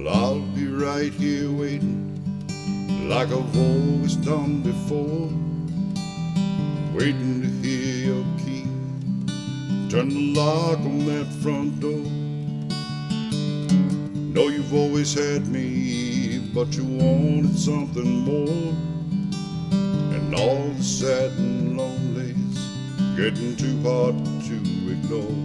I'll be right here waiting, like I've always done before, waiting to hear your key turn the lock on that front door. Know you've always had me, but you wanted something more, and all the sad and lonely's getting too hard to ignore.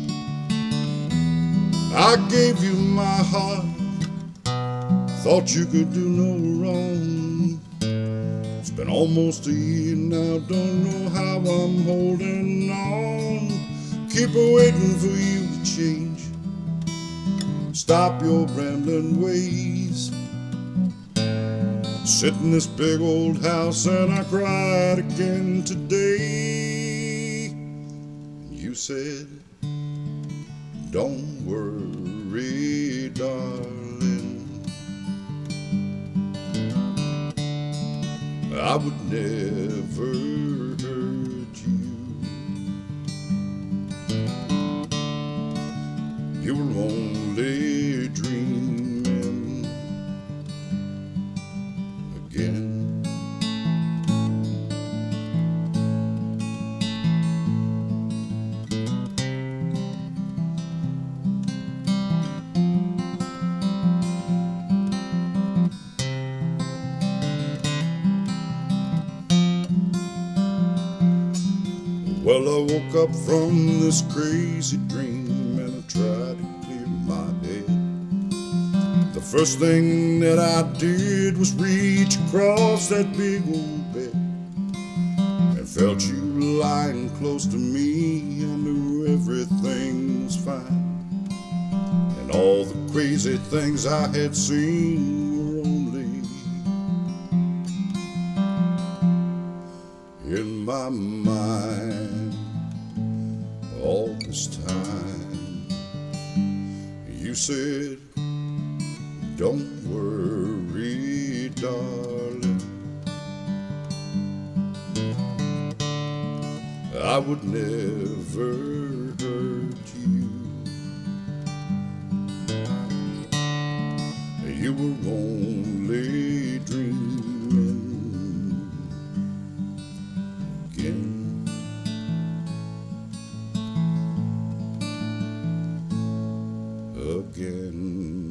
I gave you my heart, thought you could do no wrong. It's been almost a year now, don't know how I'm holding on. Keep waiting for you to change, stop your rambling ways. Sit in this big old house and I cried again today. You said, don't worry, darling, I would never hurt you. You were only dreaming again. Well, I woke up from this crazy dream and I tried to clear my head. The first thing that I did was reach across that big old bed and felt you lying close to me. I knew everything was fine, and all the crazy things I had seen were only in my mind. All this time you said, don't worry, darling, I would never hurt you. You were only dreaming again. Again.